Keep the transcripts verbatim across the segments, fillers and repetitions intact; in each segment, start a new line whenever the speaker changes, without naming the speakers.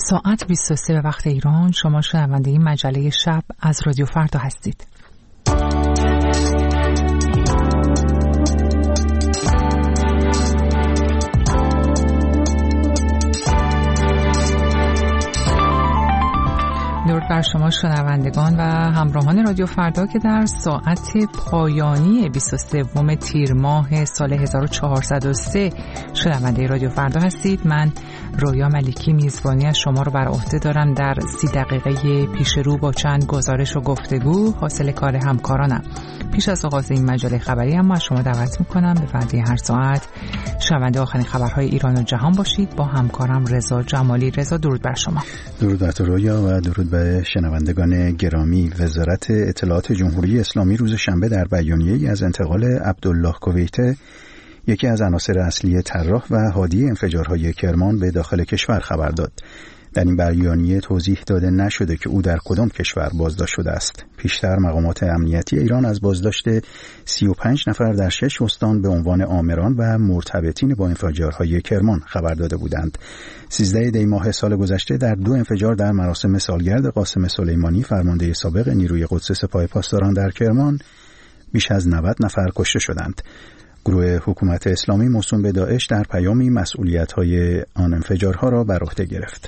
ساعت بیست و سه به وقت ایران. شما شنونده این مجله شب از رادیو فردا هستید. درود بر شما شنوندگان و همراهان رادیو فردا که در ساعت پایانی بیست و سوم تیر ماه سال هزار و چهارصد و سه شنونده رادیو فردا هستید. من رویا ملیکی میزبانی از شما رو بر عهده دارم در سی دقیقه پیش رو با چند گزارش و گفتگو حاصل کار همکارانم. پیش از آغاز این مجله خبری اما از شما دعوت میکنم به وعده هر ساعت شنونده آخرین خبرهای ایران و جهان باشید با همکارم رضا جمالی. رضا درود بر شما.
درود بر رویا و درود به شنوندگان گرامی. وزارت اطلاعات جمهوری اسلامی روز شنبه در بیانیه‌ای از انتقال عبدالله کویته، یکی از عناصر اصلی طراح و هادی انفجارهای کرمان، به داخل کشور خبر داد. در این بیانیه توضیح داده نشده که او در کدام کشور بازداشت شده است. پیشتر مقامات امنیتی ایران از بازداشت سی و پنج نفر در شش استان به عنوان آمران و مرتبطین با انفجارهای کرمان خبر داده بودند. سیزده دی ماه سال گذشته در دو انفجار در مراسم سالگرد قاسم سلیمانی، فرمانده سابق نیروی قدس سپاه پاسداران در کرمان، بیش از نود نفر کشته شدند. گروه حکومت اسلامی موسوم به داعش در پیامی مسئولیت‌های آن انفجارها را بر عهده گرفت.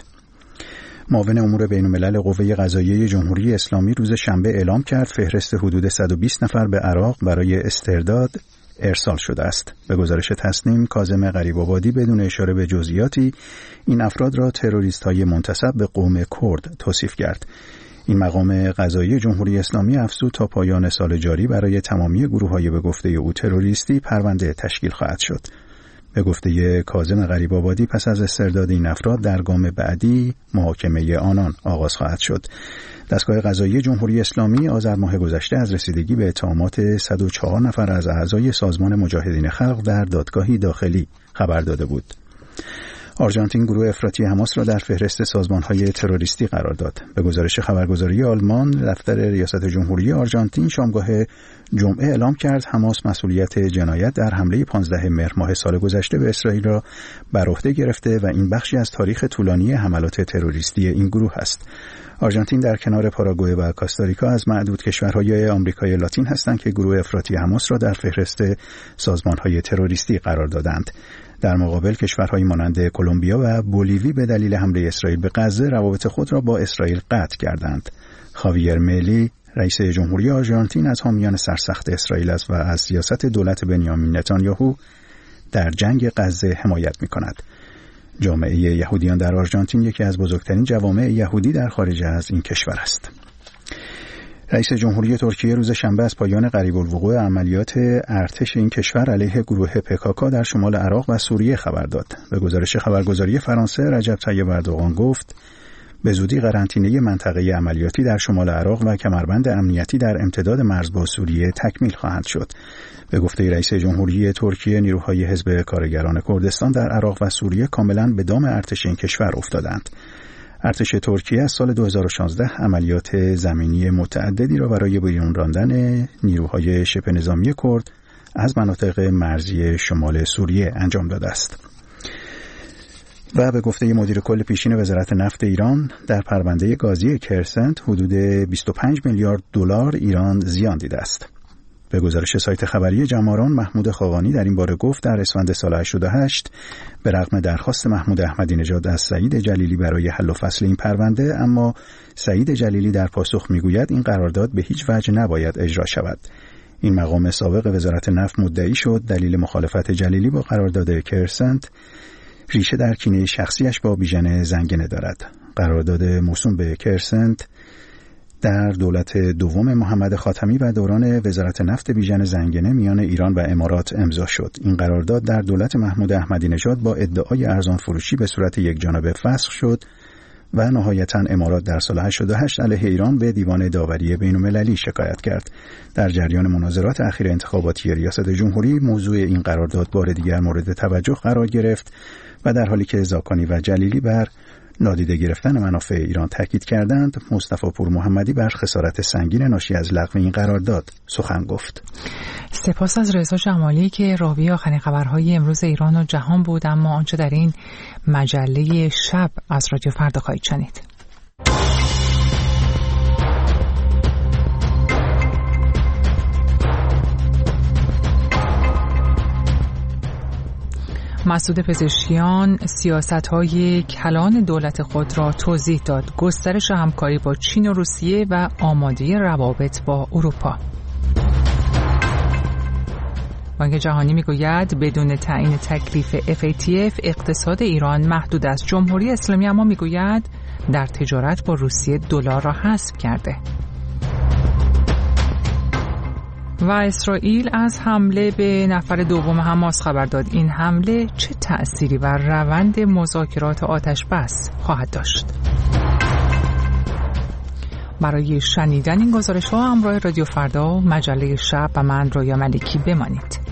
معاون امور بین‌الملل قوه قضاییه جمهوری اسلامی روز شنبه اعلام کرد فهرست حدود صد و بیست نفر به عراق برای استرداد ارسال شده است. به گزارش تصنیم، کاظم غریب‌آبادی بدون اشاره به جزئیاتی این افراد را تروریست‌های منتسب به قوم کرد توصیف کرد. این مقام قضایی جمهوری اسلامی افزود تا پایان سال جاری برای تمامی گروه‌های به گفته او تروریستی پرونده تشکیل خواهد شد. به گفته کاظم غریب‌آبادی پس از استرداد این افراد در گام بعدی محاکمه آنان آغاز خواهد شد. دستگاه قضایی جمهوری اسلامی آذر ماه گذشته از رسیدگی به اتهامات صد و چهار نفر از اعضای سازمان مجاهدین خلق در دادگاهی داخلی خبر داده بود. آرژانتین گروه افراطی حماس را در فهرست سازمان‌های تروریستی قرار داد. به گزارش خبرگزاری آلمان، دفتر ریاست جمهوری آرژانتین شامگاه جمعه اعلام کرد حماس مسئولیت جنایت در حمله پانزده مهر ماه سال گذشته به اسرائیل را بر عهده گرفته و این بخشی از تاریخ طولانی حملات تروریستی این گروه است. آرژانتین در کنار پاراگوئه و کاستاریکا از معدود کشورهای آمریکای لاتین هستند که گروه افراطی حماس را در فهرست سازمان‌های تروریستی قرار دادند. در مقابل کشورهای مانند کلمبیا و بولیوی به دلیل حمله اسرائیل به غزه روابط خود را با اسرائیل قطع کردند. خاویر میلی، رئیس جمهوری آرژانتین، از حامیان سرسخت اسرائیل است و از سیاست دولت بنیامین نتانیاهو در جنگ غزه حمایت می‌کند. جامعه یهودیان در آرژانتین یکی از بزرگترین جوامع یهودی در خارج از این کشور است. رئیس جمهوری ترکیه روز شنبه از پایان قریب الوقوع عملیات ارتش این کشور علیه گروه پکاکا در شمال عراق و سوریه خبر داد. به گزارش خبرگزاری فرانسه، رجب طیب اردوغان گفت به زودی قرنطینه منطقه عملیاتی در شمال عراق و کمربند امنیتی در امتداد مرز با سوریه تکمیل خواهند شد. به گفته رئیس جمهوری ترکیه، نیروهای حزب کارگران کردستان در عراق و سوریه کاملا به دام ارتش این کشور افتادند. ارتش ترکیه از سال دو هزار و شانزده عملیات زمینی متعددی را برای بیرون راندن نیروهای شبه نظامی کرد از مناطق مرزی شمال سوریه انجام داده است. و به گفته مدیر کل پیشین وزارت نفت ایران، در پرونده گازی کرسنت حدود بیست و پنج میلیارد دلار ایران زیان دیده است. به گزارش سایت خبری جماران، محمود خاقانی در این باره گفت در اسفند سال هشتاد و هشت به رغم درخواست محمود احمدی نژاد از سعید جلیلی برای حل و فصل این پرونده، اما سعید جلیلی در پاسخ میگوید این قرارداد به هیچ وجه نباید اجرا شود. این مقام سابق وزارت نفت مدعی شد دلیل مخالفت جلیلی با قرارداد کرسنت ریشه در کینه شخصیش با بیژن زنگنه دارد. قرارداد موسوم به کرسنت در دولت دوم محمد خاتمی و دوران وزارت نفت بیژن زنگنه میان ایران و امارات امضا شد. این قرارداد در دولت محمود احمدی نژاد با ادعای ارزان فروشی به صورت یک جانبه فسخ شد و نهایتاً امارات در سال هشتاد و هشت علیه ایران به دیوان داوری بین‌المللی شکایت کرد. در جریان مناظرات اخیر انتخاباتی ریاست جمهوری موضوع این قرارداد بار دیگر مورد توجه قرار گرفت و در حالی که زاکانی و جلیلی بر نادیده گرفتن منافع ایران تاکید کردند، مصطفی پور محمدی بر خسارت سنگین ناشی از لغو این قرارداد سخن گفت.
سپاس از رضا جمالی که راوی آخرین خبرهای امروز ایران و جهان بود. اما آنچه در این مجله شب از رادیو فردا خواهید شنید. مسعود پزشکیان سیاست‌های کلان دولت خود را توضیح داد. گسترش همکاری با چین و روسیه و آمادگی روابط با اروپا. بانک جهانی میگوید بدون تعیین تکلیف اف ای تی اف اقتصاد ایران محدود است. جمهوری اسلامی اما میگوید در تجارت با روسیه دلار را حذف کرده. و اسرائیل از حمله به نفر دوم حماس خبر داد. این حمله چه تأثیری بر روند مذاکرات آتش بس خواهد داشت؟ برای شنیدن این گزارش ها همراه رادیو فردا، مجله شب و من رویا ملکی بمانید.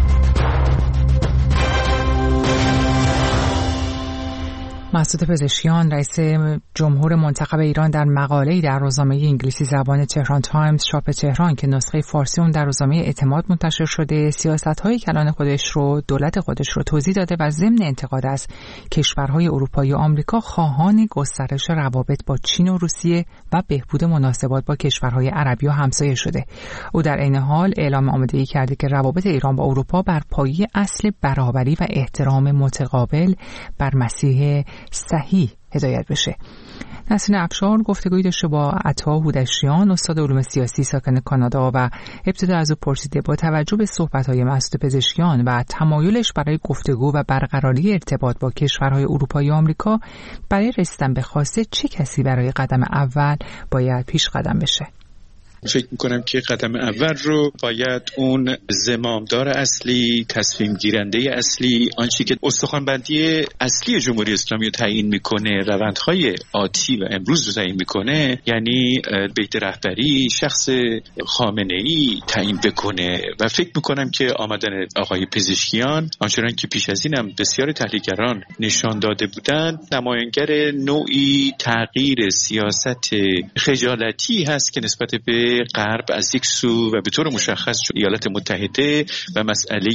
مسعود پزشکیان رئیس جمهور منتخب ایران در مقاله‌ای در روزنامه انگلیسی زبان تهران تایمز چاپ تهران که نسخه فارسی اون در روزنامه اعتماد منتشر شده، سیاست‌های کلان خودش رو دولت خودش رو توضیح داده و ضمن انتقاد از کشورهای اروپایی و آمریکا خواهان گسترش روابط با چین و روسیه و بهبود مناسبات با کشورهای عربی و همسایه شده. او در عین حال اعلام آمادگی کرده که روابط ایران با اروپا بر پایه اصل برابری و احترام متقابل بر مسیح صحیح هدایت بشه. نسرین افشار گفتگویی داشته با عطا هودشیان استاد علوم سیاسی ساکن کانادا و ابتدا از او پرسیده با توجه به صحبت‌های مسعود پزشکیان و تمایلش برای گفتگو و برقراری ارتباط با کشورهای اروپایی و آمریکا برای رسیدن به خواسته چه کسی برای قدم اول باید پیش قدم بشه؟
فکر میکنم که قدم اول رو باید اون زمامدار اصلی، تصمیم گیرنده اصلی، آنچه که استخوان‌بندی اصلی جمهوری اسلامی رو تعیین میکنه، روندهای آتی و امروز رو تعیین میکنه، یعنی بیت رهبری شخص خامنه‌ای تعیین بکنه. و فکر میکنم که آمدن آقای پزشکیان، آنچنان که پیش از اینم بسیار تحلیلگران نشان داده بودند، نمایانگر نوعی تغییر سیاست خجالتی هست که نسبت به غرب از یک سو و به طور مشخص ایالات متحده و مسئله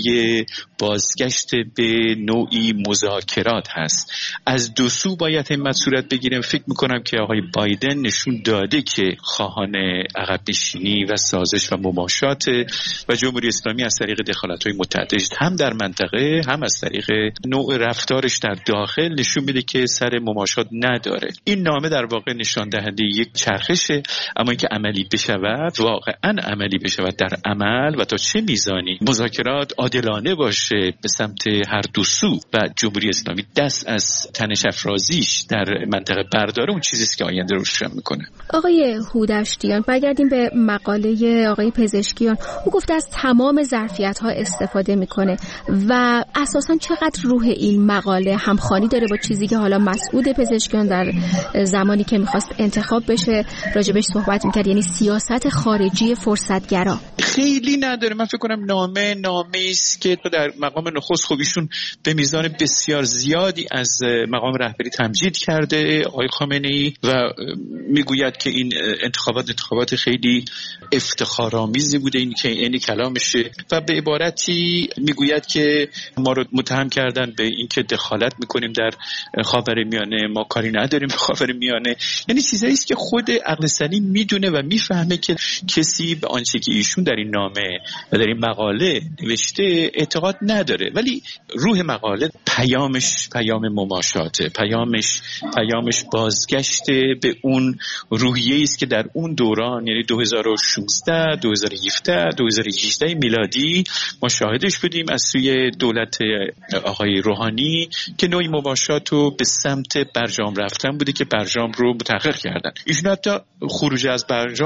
بازگشت به نوعی مذاکرات هست. از دو سو باید همت صورت بگیریم. فکر میکنم که آقای بایدن نشون داده که خواهان عقب نشینی و سازش و مماشات و جمهوری اسلامی از طریق دخالت‌های متعدد هم در منطقه هم از طریق نوع رفتارش در داخل نشون میده که سر مماشات نداره. این نامه در واقع نشان دهنده یک چرخشه، اما اینکه عملی بشه واقعا عملی بشود در عمل و تا چه میزانی مذاکرات عادلانه باشه به سمت هر دو سو و جمهوری اسلامی دست از تنش افرازیش در منطقه برداره، اون چیزی است که آینده رو روشن میکنه.
آقای هودشتیان، برگردیم به مقاله آقای پزشکیان. او گفته از تمام ظرفیت ها استفاده میکنه و اساسا چقدر روح این مقاله همخوانی داره با چیزی که حالا مسعود پزشکیان در زمانی که میخواست انتخاب بشه راجبش صحبت میکرد، یعنی سیاست خارجی فرصتگرا؟
خیلی نداره. من فکر کنم نامه نامه است که تو در مقام نخست خوبیشون به میزان بسیار زیادی از مقام رهبری تمجید کرده آقای خامنه‌ای و میگوید که این انتخابات انتخابات خیلی افتخارآمیزی بوده، این که این کلامشه و به عبارتی میگوید که ما رو متهم کردن به اینکه دخالت میکنیم در خاورمیانه، ما کاری نداریم به خاورمیانه. یعنی چیزایی است که خود عقل سلیم میدونه و میفهمه که کسی به آنچه که ایشون در این نامه و در این مقاله نوشته اعتقاد نداره، ولی روح مقاله پیامش پیام مماشاته، پیامش پیامش بازگشت به اون روحیه‌ای است که در اون دوران، یعنی دو هزار و شانزده، دو هزار و هفده، دو هزار و هجده میلادی ما شاهدش بودیم از سوی دولت آقای روحانی که نوعی مماشات رو به سمت برجام رفتن بوده که برجام رو متحقق کردن. ایشون حتی خروج از برجام رو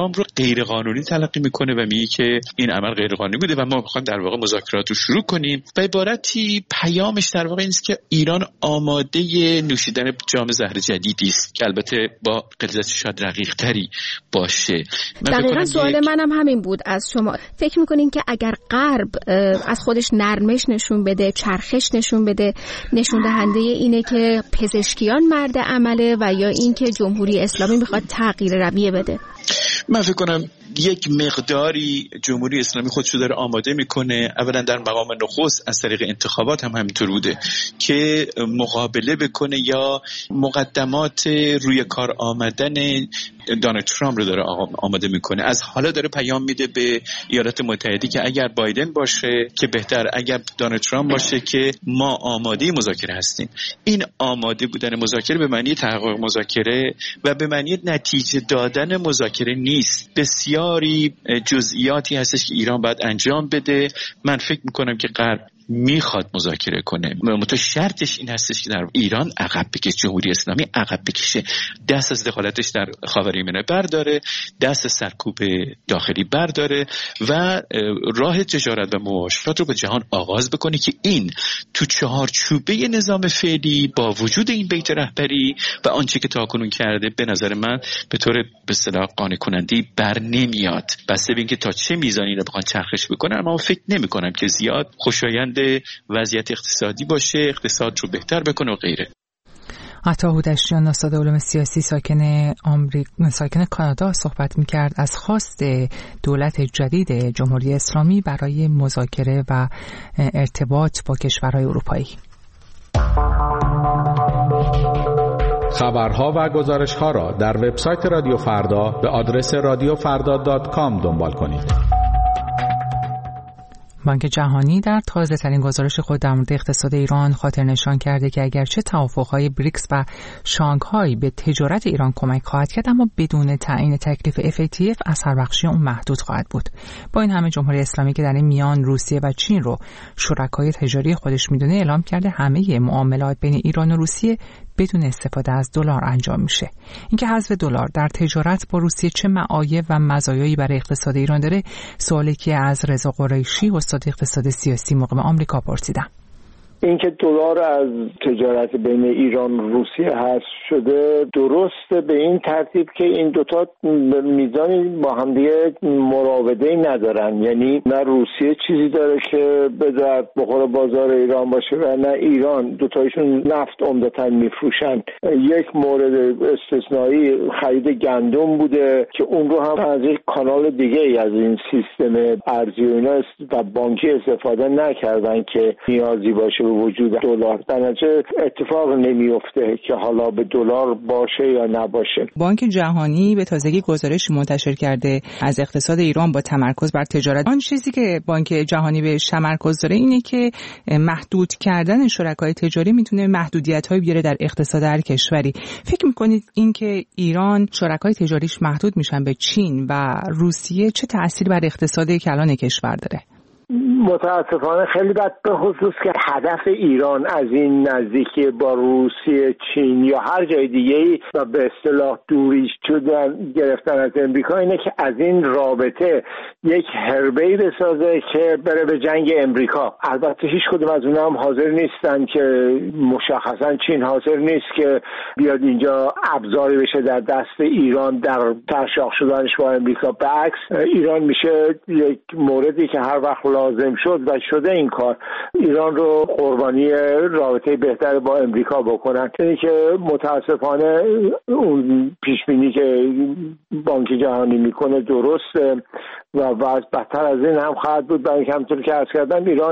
غیر قانونی تلقی میکنه و میگه که این عمل غیر قانونی بوده و ما میخوایم در واقع مذاکرات رو شروع کنیم. به عبارتی پیامش در واقع این است که ایران آماده نوشیدن جام زهر جدیدی است که البته با غلظت شاید دقیق تری باشه.
دقیقاً سوال یک... منم همین بود از شما. فکر میکنین که اگر غرب از خودش نرمش نشون بده، چرخش نشون بده، نشون دهنده اینه که پزشکیان مرد عمله و یا این که جمهوری اسلامی میخواد تغییر رویه بده؟
من فکر کنم یک مقداری جمهوری اسلامی خودشو داره آماده میکنه. اولا در مقام نخست از طریق انتخابات هم همینطور بوده که مقابله بکنه یا مقدمات روی کار آمدن دونالد ترامپ رو داره آماده میکنه. از حالا داره پیام میده به ایالات متحده که اگر بایدن باشه که بهتر، اگر دونالد ترامپ باشه که ما آماده مذاکره هستیم. این آماده بودن مذاکره به معنی تحقق مذاکره و به معنی نتیجه دادن مذاکره نیست. بسیاری جزئیاتی هستش که ایران باید انجام بده. من فکر میکنم که غرب میخواد مذاکره کنه، منتها شرطش این هستش که در ایران عقب بکشه، جمهوری اسلامی عقب بکشه، دست از دخالتش در خاورمیانه برداره، دست سرکوب داخلی برداره و راه تجارت و مباشرات رو به جهان آغاز بکنه که این تو چهارچوبه نظام فعلی با وجود این بیت رهبری و آنچه که تاکنون کرده به نظر من به طور به اصطلاح قانع کننده بر نمیاد. بسته به اینکه تا چه میزانی رو بخوان چرخش بکنن، اما فکر نمی‌کنم که زیاد خوشایند وضعیت اقتصادی باشه، اقتصاد رو بهتر بکنه و غیره.
عطا هودشتیان استاد علوم سیاسی ساکن آمریکا ساکن کانادا صحبت می‌کرد از خواست دولت جدید جمهوری اسلامی برای مذاکره و ارتباط با کشورهای اروپایی.
خبرها و گزارش‌ها را در وبسایت رادیو فردا به آدرس رادیو فردا دات کام دنبال کنید.
بانک جهانی در تازه ترین گزارش خود در مورد اقتصاد ایران خاطر نشان کرده که اگرچه توافق‌های بریکس و شانگهای به تجارت ایران کمک خواهد کرد، اما بدون تعیین تکلیف اف ای تی اف اثر بخشی اون محدود خواهد بود. با این همه جمهوری اسلامی که در این میان روسیه و چین رو شرکای تجاری خودش میدونه، اعلام کرده همه معاملات بین ایران و روسیه بدون استفاده از دلار انجام میشه. اینکه حذف دلار در تجارت با روسیه چه معایب و مزایایی برای اقتصاد ایران داره، سوالی که از رضا قریشی استاد اقتصاد سیاسی مقیم آمریکا پرسیدم.
اینکه دلار از تجارت بین ایران و روسیه حذف شده درسته به این ترتیب که این دوتا میزانی با همدیگه مراوده ندارن، یعنی نه روسیه چیزی داره که به درد بخوره بازار ایران باشه و نه ایران. دوتایشون نفت عمدتاً میفروشن. یک مورد استثنایی خرید گندم بوده که اون رو هم از یک کانال دیگه ای از این سیستم ارزی و اینا و بانکی استفاده نکردن که نیازی باشه وجود دلار. در نتیجه اتفاق نمیفته که حالا به دلار باشه یا نباشه.
بانک جهانی به تازگی گزارش منتشر کرده از اقتصاد ایران با تمرکز بر تجارت. آن چیزی که بانک جهانی بهش تمرکز داره اینه که محدود کردن شرکای تجاری میتونه محدودیت‌هایی بیاره در اقتصاد هر کشوری. فکر می‌کنید اینکه ایران شرکای تجاریش محدود میشن به چین و روسیه چه تأثیری بر اقتصاد کلان کشور داره؟
متاسفانه خیلی بد، به خصوص که هدف ایران از این نزدیکی با روسیه، چین یا هر جای دیگه‌ای و به اصطلاح دوری شدن گرفتن از امریکا اینه که از این رابطه یک حربه‌ای بسازه که بره به جنگ امریکا. البته هیچ کدوم از اونها هم حاضر نیستن، که مشخصا چین حاضر نیست که بیاد اینجا ابزاری بشه در دست ایران در ترشاح شدنش با امریکا. بعکس ایران میشه یک موردی که هر وقت لازم شد و شده این کار ایران رو قربانی رابطه بهتر با امریکا بکنن. اینی که متاسفانه اون پیشبینی که بانک جهانی میکنه درسته و وضع بدتر از این هم خواهد بود، برای اینکه همونطور که عرض کردم ایران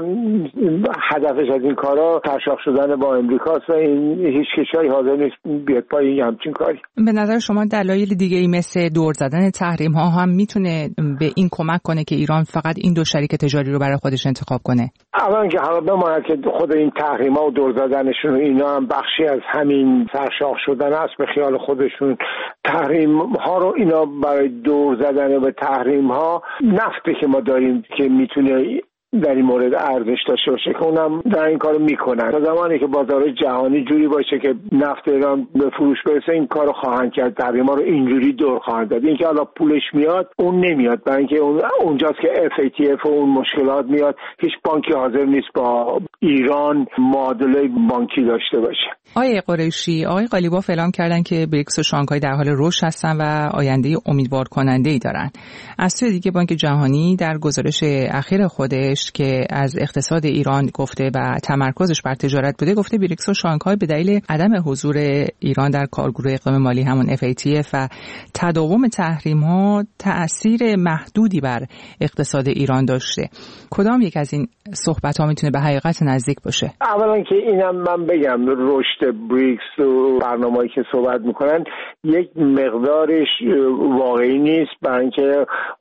هدفش از این کارا ترشاح شدن با امریکاست و این هیچ کشوری حاضر نیست بیاد پای همچین کاری.
به نظر شما دلایل دیگه ای مثل دور زدن تحریم ها هم میتونه به این کمک کنه که ایران فقط این دو شریک تجاری رو برای خودش انتخاب کنه؟
اولا که حالا بماند که خود این تحریم ها و دور زدنشون و اینا هم بخشی از همین ترشاح شدن است به خیال خودشون. تحریم ها رو اینا برای دور زدن به تحریم ها، نفتی که ما داریم که میتونه در این مورد ارزش داشته باشه که اونم در این کارو میکنن. تا زمانی که بازار جهانی جوری باشه که نفت ایران به فروش برسه این کارو خواهند کرد، تحریما رو اینجوری دور خواهند داد. اینکه حالا پولش میاد اون نمیاد، برای اینکه اون اونجاست که اف ای تی اف و اون مشکلات میاد. هیچ بانکی حاضر نیست با ایران معادله بانکی داشته باشه.
آقای قریشی، آقای قالیباف اعلام کردن که بریکس و شانگهای در حال رشد هستن و آینده امیدوار کننده‌ای دارن. از سوی دیگه بانک جهانی در گزارش اخیر خودش که از اقتصاد ایران گفته و تمرکزش بر تجارت بوده، گفته بریکس و شانگهای به دلیل عدم حضور ایران در کارگروه اقلیم مالی همون اف ای تی اف و تداوم تحریم‌ها تأثیر محدودی بر اقتصاد ایران داشته. کدام یک از این صحبت‌ها میتونه به حقیقت نزدیک باشه؟
اولا که اینم من بگم رشد بریکس و برنامه‌ای که صحبت میکنن یک مقدارش واقعی نیست، برای اینکه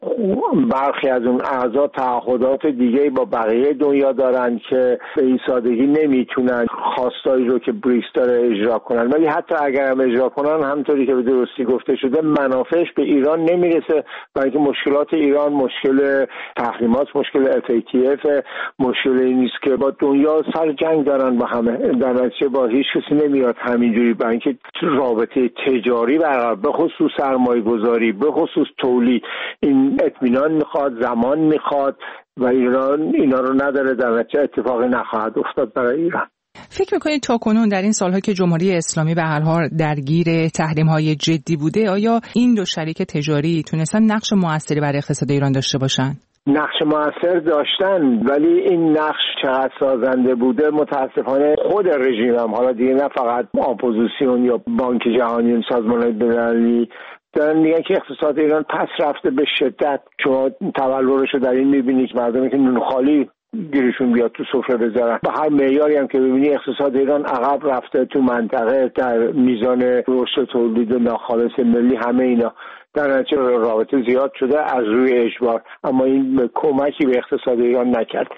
برخی از اون اعضا تعهدات دیگه با بقیه دنیا دارن که به این سادگی نمیتونن خواستایی رو که بریکس داره اجرا کنن. ولی حتی اگر هم اجرا کنن، همونطوری که به درستی گفته شده، منافعش به ایران نمیرسه، برای اینکه مشکلات ایران مشکل تحریمات، مشکل اف ای تی اف، مشکلی نیست که با دنیا سر جنگ دارن با همه. در نتیجه با هیچ کسی نمیاد همینجوری، برای اینکه رابطه تجاری برقرار، به خصوص سرمایه گذاری، به خصوص تولید، این اطمینان میخواد، زمان میخواد و ایران اینا رو نداره. در نتیجه اتفاقی نخواهد افتاد برای ایران.
فکر میکنید تا کنون در این سالها که جمهوری اسلامی به هر حال درگیر تحریم‌های جدی بوده، آیا این دو شریک تجاری تونستن نقش موثری بر اقتصاد ایران داشته باشن؟
نقش موثر داشتن، ولی این نقش چقدر سازنده بوده متاسفانه خود رژیم هم، حالا دیگه نه فقط اپوزیسیون یا بانک جهانی و سازمان‌های بین‌المللی، دارن میگن که اقتصاد ایران پس رفته به شدت. شما تبلورش رو در این میبینی که مردمی که نون خالی گیرشون بیاد تو سفره بذارن. به هر معیاری هم که ببینی اقتصاد ایران عقب رفته تو منطقه، در میزان رشد تولید ناخالص ملی، همه اینا در نتیجه رابطه زیاد شده از روی اجبار، اما این کمکی به اقتصاد ایران نکرد.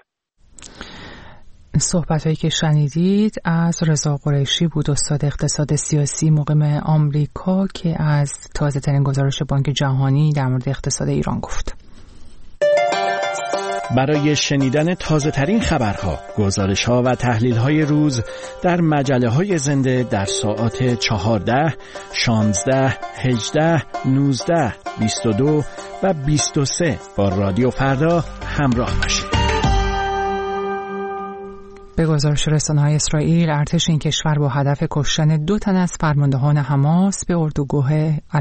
صحبت‌هایی که شنیدید از رضا قریشی بود، استاد اقتصاد سیاسی مقیم آمریکا، که از تازه‌ترین گزارش بانک جهانی در مورد اقتصاد ایران گفت.
برای شنیدن تازه‌ترین خبرها، گزارش‌ها و تحلیل‌های روز در مجله‌های زنده در ساعات چهارده، شانزده، هجده، نوزده، بیست و دو و بیست و سه با رادیو فردا همراه باشید.
به گزارش رسانه‌های اسرائیل، ارتش این کشور با هدف کشتن دو تن از فرماندهان حماس به اردوگاه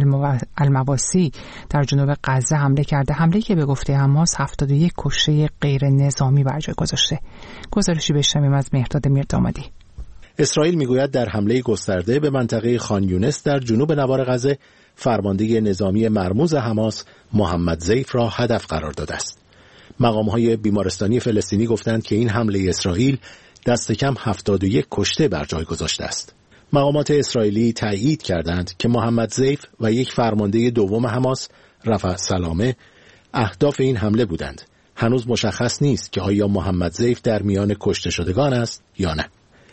المواسی در جنوب غزه حمله کرده. حمله که به گفته حماس هفتاد و یک کشته غیر نظامی بر جای گذاشته. گزارشی بشنویم از مهرداد میردامادی.
اسرائیل میگوید در حمله گسترده به منطقه خان یونس در جنوب نوار غزه، فرمانده نظامی مرموز حماس محمد زیف را هدف قرار داده است. مقام‌های بیمارستانی فلسطینی گفتند که این حمله اسرائیل دست کم هفتاد و یک کشته بر جای گذاشته است. مقامات اسرائیلی تایید کردند که محمد زیف و یک فرمانده دوم حماس، رفع سلامه، اهداف این حمله بودند. هنوز مشخص نیست که آیا محمد زیف در میان کشته شدگان است یا نه.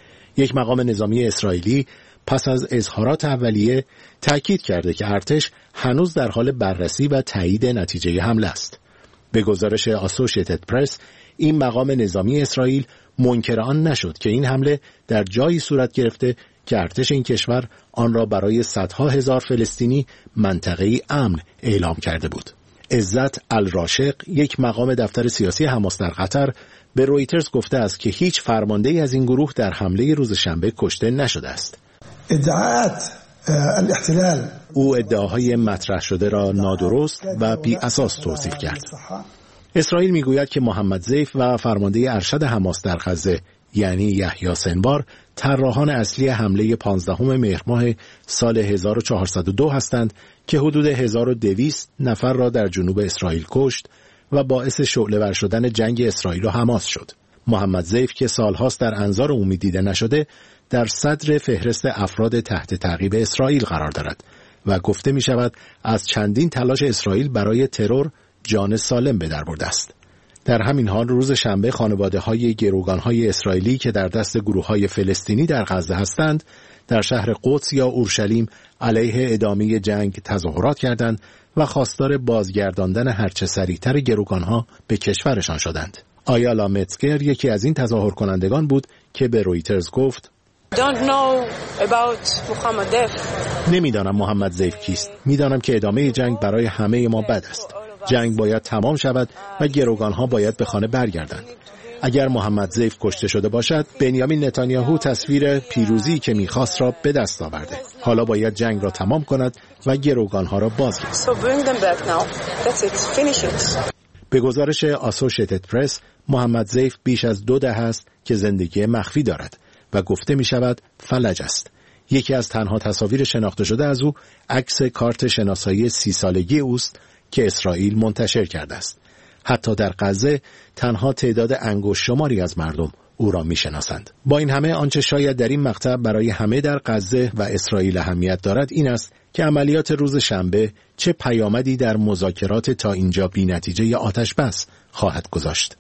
یک مقام نظامی اسرائیلی پس از اظهارات اولیه تاکید کرده که ارتش هنوز در حال بررسی و تایید نتیجه حمله است. به گزارش آسوشیتد پرس، این مقام نظامی اسرائیل منکر آن نشد که این حمله در جایی صورت گرفته که ارتش این کشور آن را برای صدها هزار فلسطینی منطقه‌ای امن اعلام کرده بود. عزت الراشق، یک مقام دفتر سیاسی حماس در قطر، به رویترز گفته است که هیچ فرمانده‌ای از این گروه در حمله روز شنبه کشته نشده است.
ادعاءات الاحتلال
او ادعاهای مطرح شده را نادرست و بی اساس توصیف کرد. اسرائیل میگوید که محمد زیف و فرمانده ارشد حماس در غزه یعنی یحیی سنوار طراحان اصلی حمله پانزدهم مهر ماه سال هزار و چهارصد و دو هستند که حدود هزار و دویست نفر را در جنوب اسرائیل کشت و باعث شعله‌ور شدن جنگ اسرائیل و حماس شد. محمد زیف که سالهاست در انظار عمومی دیده نشده، در صدر فهرست افراد تحت تعقیب اسرائیل قرار دارد و گفته می شود از چندین تلاش اسرائیل برای ترور جان سالم به در برده است. در همین حال روز شنبه خانواده های گروگان های اسرائیلی که در دست گروه های فلسطینی در غزه هستند در شهر قدس یا اورشلیم علیه ادامه جنگ تظاهرات کردند و خواستار بازگرداندن هرچه سریعتر گروگان ها به کشورشان شدند. آیالا متزگر یکی از این تظاهر کنندگان بود که به رویترز گفت نمیدانم محمد زیف کیست. میدانم که ادامه جنگ برای همه ما بد است. جنگ باید تمام شود و گروگانها باید به خانه برگردند. اگر محمد زیف کشته شده باشد، بنیامین نتانیاهو تصویر پیروزی که میخواست را به دست آورده. حالا باید جنگ را تمام کند و گروگانها را بازگرداند. به گزارش آسوشیتد پرس، محمد زیف بیش از دو دهه است که زندگی مخفی دارد و گفته می شود فلج است. یکی از تنها تصاویر شناخته شده از او عکس کارت شناسایی سی سالگی اوست که اسرائیل منتشر کرده است. حتی در غزه تنها تعداد انگشت شماری از مردم او را می شناسند. با این همه آنچه شاید در این مقطع برای همه در غزه و اسرائیل اهمیت دارد این است که عملیات روز شنبه چه پیامدی در مذاکرات تا اینجا بی نتیجه آتش بس خواهد گذاشت.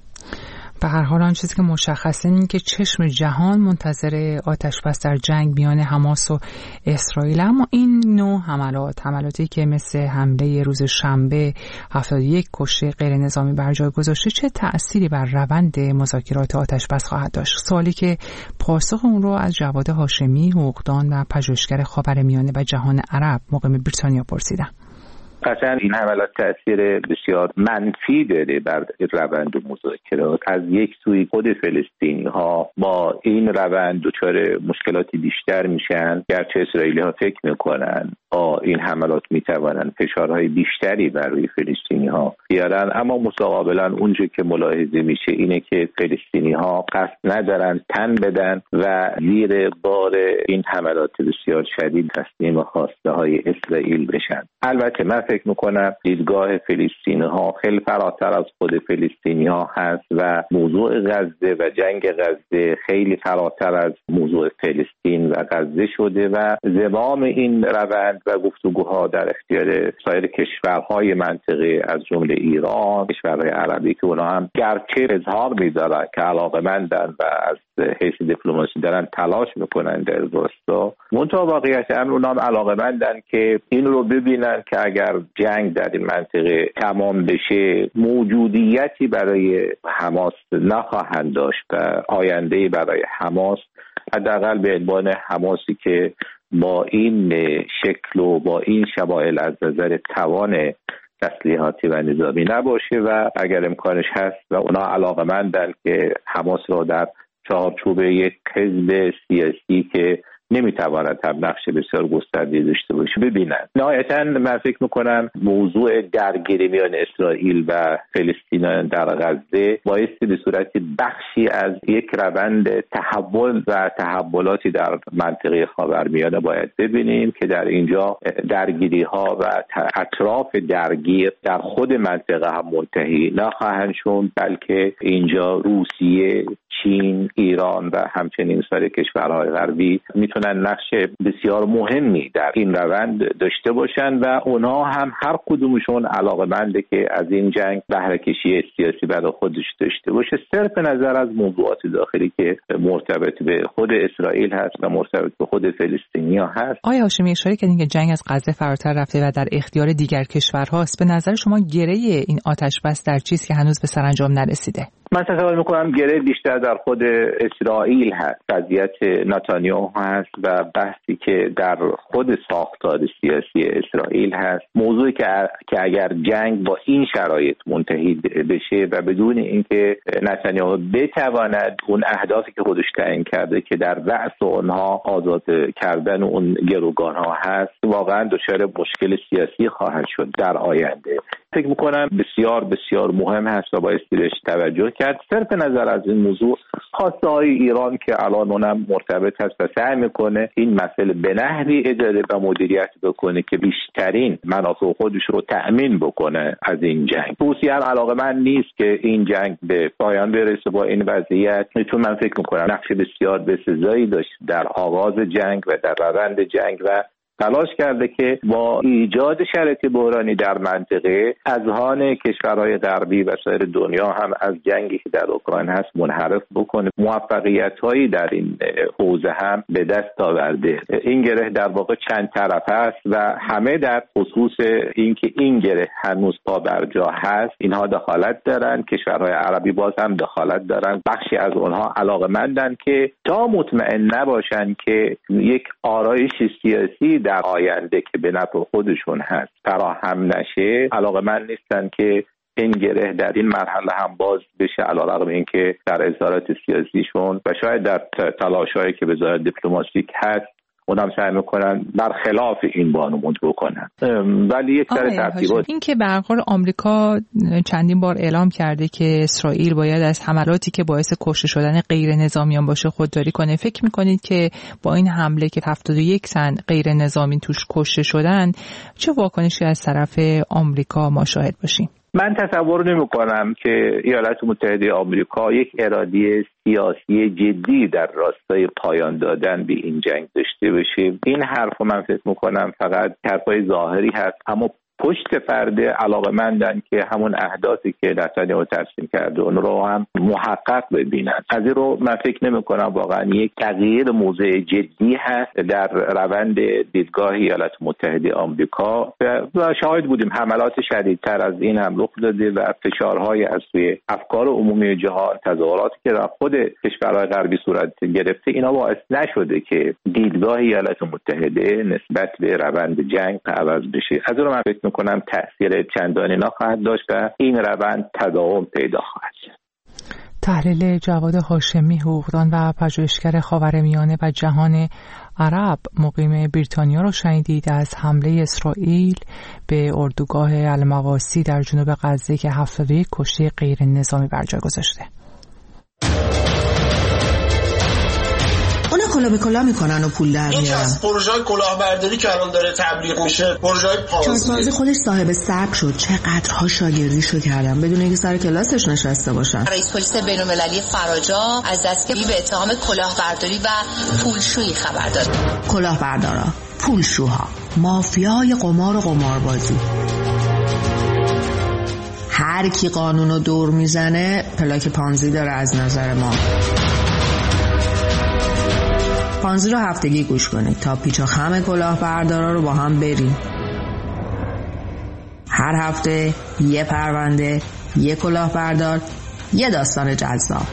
به هر حال آن چیزی که مشخصه این که چشم جهان منتظر آتش بس در جنگ میان حماس و اسرائیل، اما این نوع حملات حملاتی که مثل حمله روز شنبه هفتاد و یک کشته غیر نظامی بر جای گذاشته چه تأثیری بر روند مذاکرات آتش بس خواهد داشت؟ سوالی که پاسخ اون رو از جواد هاشمی، حقوقدان و پژوهشگر خاورمیانه و جهان عرب مقیم بریتانیا پرسیدم.
قطعا این حملات تأثیر بسیار منفی داره بر روند مذاکرات. از یک سوی خود فلسطینی ها با این روند دچار مشکلاتی بیشتر میشن، گرچه اسرائیلی ها فکر میکنن با این حملات میتوانن فشارهای بیشتری بر روی فلسطینی ها بیارن، اما متقابلا اونجا که ملاحظه میشه اینه که فلسطینی ها قصد ندارن تن بدن و زیر بار این حملات بسیار شدید تسلیم خواسته های اسرائیل بشن. البته من فکر میکنم دیدگاه فلسطینی ها خیلی فراتر از خود فلسطینی ها هست و موضوع غزه و جنگ غزه خیلی فراتر از موضوع فلسطین و غزه شده و زمام این روند و گفتگوها در اختیار سایر کشورهای منطقه از جمله ایران، کشورهای عربی که اونا هم گرچه اظهار می‌دارن که علاقه‌مندن و از حیث دیپلماسی دارن تلاش میکنن در راستا، منتها واقعیت امر اونا هم علاقه‌مندن که این رو ببینن که اگر جنگ در این منطقه تمام بشه موجودیتی برای حماس نخواهند داشت و آینده برای حماس حداقل به عنوان حماسی که با این شکل و با این شمایل از نظر توان تسلیحاتی و نظامی نباشه و اگر امکانش هست و اونا علاقه‌مندن که حماس را در چارچوب یک حزب سیاسی که نمیتواند هم نقش بسیار گسترده داشته باشه ببینن. نهایتاً من فکر میکنم موضوع درگیری میان اسرائیل و فلسطینیان در غزه بایستی به صورت بخشی از یک روند تحول و تحولاتی در منطقه خاورمیانه باید ببینیم که در اینجا درگیری ها و اطراف درگیر در خود منطقه هم منتهی نخواهند شد، بلکه اینجا روسیه، چین، ایران و همچنین سایر کشورهای غربی میتونن نقش بسیار مهمی در این روند داشته باشن و اونا هم هر کدومشون علاقه‌منده که از این جنگ بهره کشی سیاسی برای خودش داشته باشه، صرف نظر از موضوعات داخلی که مرتبط به خود اسرائیل هست و مرتبط به خود فلسطینیا هست.
آیا هاشمی اشاره کردین که جنگ از غزه فراتر رفته و در اختیار دیگر کشورهاست. به نظر شما گره این آتش بس در چیزی که هنوز به سرانجام نرسیده؟
من تصور میکنم گره بیشتر در خود اسرائیل هست، قضیت نتانیاهو هست و بحثی که در خود ساختار سیاسی اسرائیل هست. موضوعی که که اگر جنگ با این شرایط منتهی بشه و بدون اینکه نتانیاهو بتواند اون اهدافی که خودش تعیین کرده که در رأس اونها آزاد کردن اون گروگانها هست، واقعا دچار مشکل سیاسی خواهد شد در آینده. فکر میکنم بسیار بسیار مهم هست و بایستی بهش توجه کرد. صرف نظر از این موضوع خواسته های ایران که الان اونم مرتبط هست و سعی میکنه این مسئله به نحوی اداره و مدیریت بکنه که بیشترین منافع خودش رو تأمین بکنه از این جنگ. روسیه هم علاقه‌مند نیست که این جنگ به پایان برسه با این وضعیت، چون من فکر میکنم نقش بسیار بسزایی داشت در آغاز جنگ و در روند جنگ و تلاش کرده که با ایجاد شرایط بحرانی در منطقه اذهان کشورهای غربی و سایر دنیا هم از جنگی که در اوکراین هست منحرف بکنه. موفقیت‌هایی در این حوزه هم به دست آورده. این گره در واقع چند طرفه است و همه در خصوص اینکه این گره هنوز پا بر جا هست اینها دخالت دارن. کشورهای عربی باز هم دخالت دارن. بخشی از اونها علاقه‌مندن که تا مطمئن نباشن که یک آرایش سیاسی در آینده که به نفع خودشون هست فراهم نشه، علاقه‌مند نیستن که این گره در این مرحله هم باز بشه، علیرغم اینکه در اظهارات سیاسیشون و شاید در تلاش‌هایی که به ظاهر دیپلماتیک هست اونم سعی میکنن برخلاف این بانمود بکنن. ولی یک سر ترتیبات
این که به هر حال آمریکا چندین بار اعلام کرده که اسرائیل باید از حملاتی که باعث کشته شدن غیر نظامیان باشه خودداری کنه، فکر میکنید که با این حمله که هفتاد و یک تن غیر نظامی توش کشته شدن چه واکنشی از طرف آمریکا ما شاهد باشیم؟
من تصور نمی کنم که ایالات متحده آمریکا یک اراده سیاسی جدی در راستای پایان دادن به این جنگ داشته باشه. این حرف من فکر می کنم فقط حرفای ظاهری هست، اما پشت پرده علاقه‌مندن که همون اهدافی که نتانیاهو ترسیم کرده اون رو هم محقق ببینن. از این رو من فکر نمی کنم واقعا یک تغییر موضع جدی هست در روند دیدگاه ایالات متحده آمریکا و شاهد بودیم حملات شدیدتر از این هم رخ داده و فشارهای از سوی افکار عمومی جهان، تظاهراتی که در خود کشورهای غربی صورت گرفته، اینا باعث نشده که دیدگاه ایالات متحده نسبت به روند جنگ عوض بشه. از این رو من فکر کنم تأثیر چندانی نخواهد داشت و این روند تداوم پیدا خواهد کرد.
تحلیل جواد هاشمی، حقوقدان و پژوهشگر خاورمیانه و جهان عرب مقیم بریتانیا را شنیدید از حمله اسرائیل به اردوگاه المواسی در جنوب غزه که هفتاد و یک کشته غیر نظامی بر جای گذاشته.
اونا کلا به کلا میکنن و پول در میارن.
این از پروژه کلاهبرداری که الان داره تبلیغ میشه، پروژه
پانزی خودش صاحب سبک شد. چقدرها شاگردیشو کردن بدون اینکه سر کلاسش نشسته باشن.
رئیس پلیس بین‌المللی فراجا از دستگیری به اتهام کلاهبرداری و پولشویی خبر داد.
کلاهبردارا، پولشوها، مافیای قمار و قماربازی. هر کی قانونو دور میزنه پلاک پانزی داره از نظر ما. پانزی رو هفتگی گوش کنید تا پیچ و خم کلاهبردارا رو با هم بریم. هر هفته یه پرونده، یه کلاهبردار، یه داستان جذاب.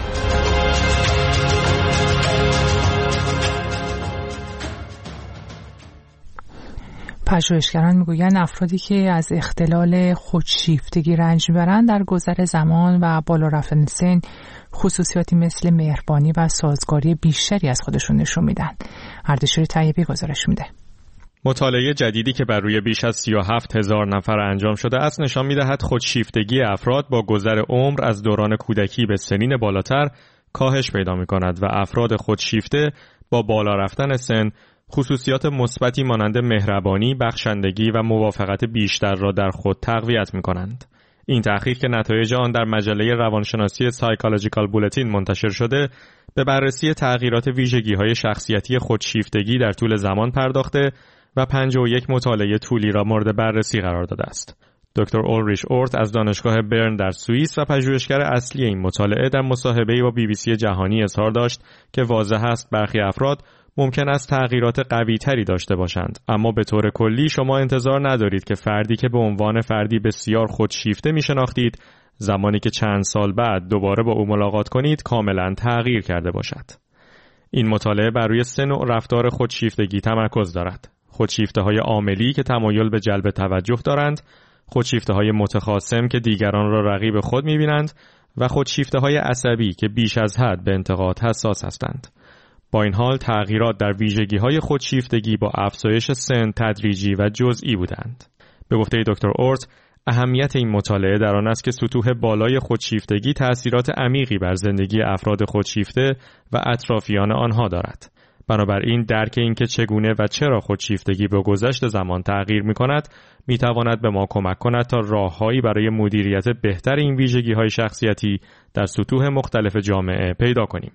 پژوهشگران میگویند افرادی که از اختلال خودشیفتگی رنج میبرند در گذر زمان و بالا رفتن سن خصوصیاتی مثل مهربانی و سازگاری بیشتری از خودشون نشون میدن. اردشیر طیبی گزارش میده.
مطالعه جدیدی که بر روی بیش از سی و هفت هزار نفر انجام شده است نشان میدهد خودشیفتگی افراد با گذر عمر از دوران کودکی به سنین بالاتر کاهش پیدا میکند و افراد خودشیفته با بالا رفتن سن خصوصیات مثبتی مانند مهربانی، بخشندگی و موافقت بیشتر را در خود تقویت می‌کنند. این تحقیق که نتایج آن در مجله روانشناسی سایکولوژیکال بولتین منتشر شده، به بررسی تغییرات ویژگی‌های شخصیتی خودشیفتگی در طول زمان پرداخته و پنجاه و یک مطالعه طولی را مورد بررسی قرار داده است. دکتر اولریش اورت از دانشگاه برن در سوئیس و پژوهشگر اصلی این مطالعه در مصاحبه‌ای با بی بی سی جهانی اظهار داشت که واضح است برخی افراد ممکن است تغییرات قوی تری داشته باشند، اما به طور کلی شما انتظار ندارید که فردی که به عنوان فردی بسیار خودشیفته می شناختید زمانی که چند سال بعد دوباره با او ملاقات کنید کاملا تغییر کرده باشد. این مطالعه بر روی سه نوع رفتار خودشیفتگی تمرکز دارد: خودشیفته های عاملی که تمایل به جلب توجه دارند، خودشیفته های متخاصم که دیگران را رقیب خود می بینند و خودشیفته های عصبی که بیش از حد به انتقاد حساس هستند. با این حال تغییرات در ویژگی‌های خودشیفتگی با افزایش سن تدریجی و جزئی بودند. به گفته دکتر اورت، اهمیت این مطالعه در آن است که سطوح بالای خودشیفتگی تأثیرات عمیقی بر زندگی افراد خودشیفته و اطرافیان آنها دارد. بنابراین درک این که چگونه و چرا خودشیفتگی با گذشت زمان تغییر می‌کند، می‌تواند به ما کمک کند تا راه‌هایی برای مدیریت بهتر این ویژگی‌های شخصیتی در سطوح مختلف جامعه پیدا کنیم.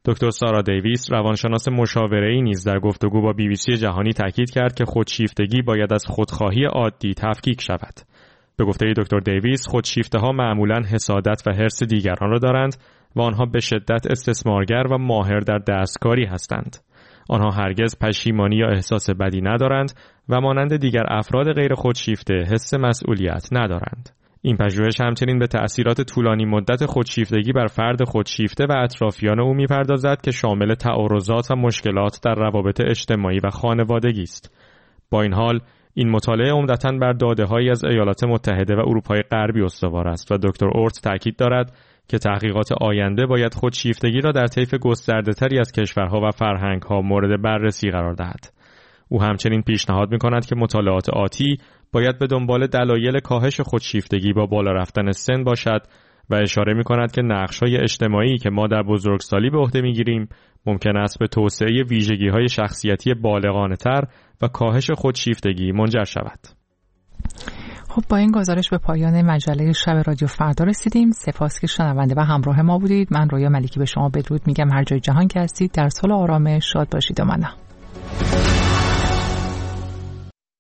دکتر سارا دیویس روانشناس مشاوره‌ای نیز در گفتگو با بی بی سی جهانی تاکید کرد که خودشیفتگی باید از خودخواهی عادی تفکیک شود. به گفته دکتر دیویس، خودشیفته‌ها معمولاً حسادت و حرص دیگران را دارند و آنها به شدت استثمارگر و ماهر در دستکاری هستند. آنها هرگز پشیمانی یا احساس بدی ندارند و مانند دیگر افراد غیر خودشیفته حس مسئولیت ندارند. این پژوهش همچنین به تأثیرات طولانی مدت خودشیفتگی بر فرد خودشیفته و اطرافیان او می‌پردازد که شامل تعارضات و مشکلات در روابط اجتماعی و خانوادگی است. با این حال، این مطالعه عمدتاً بر داده‌هایی از ایالات متحده و اروپای غربی استوار است و دکتر اورت تاکید دارد که تحقیقات آینده باید خودشیفتگی را در طیف گسترده‌تری از کشورها و فرهنگ‌ها مورد بررسی قرار دهد. او همچنین پیشنهاد می‌کند که مطالعات آتی باید به دنبال دلایل کاهش خودشیفتگی با بالا رفتن سن باشد و اشاره می‌کند که نقش‌های اجتماعی که ما در بزرگسالی به عهده می‌گیریم ممکن است به توسعه ویژگی‌های شخصیتی بالغانه‌تر و کاهش خودشیفتگی منجر شود.
خب با این گزارش به پایان مجله شب رادیو فردا رسیدیم. سپاس که شنونده و همراه ما بودید. من رویا ملیکی به شما بدرود میگم. هر جای جهان که هستید در صلح و آرامش شاد باشید و منم.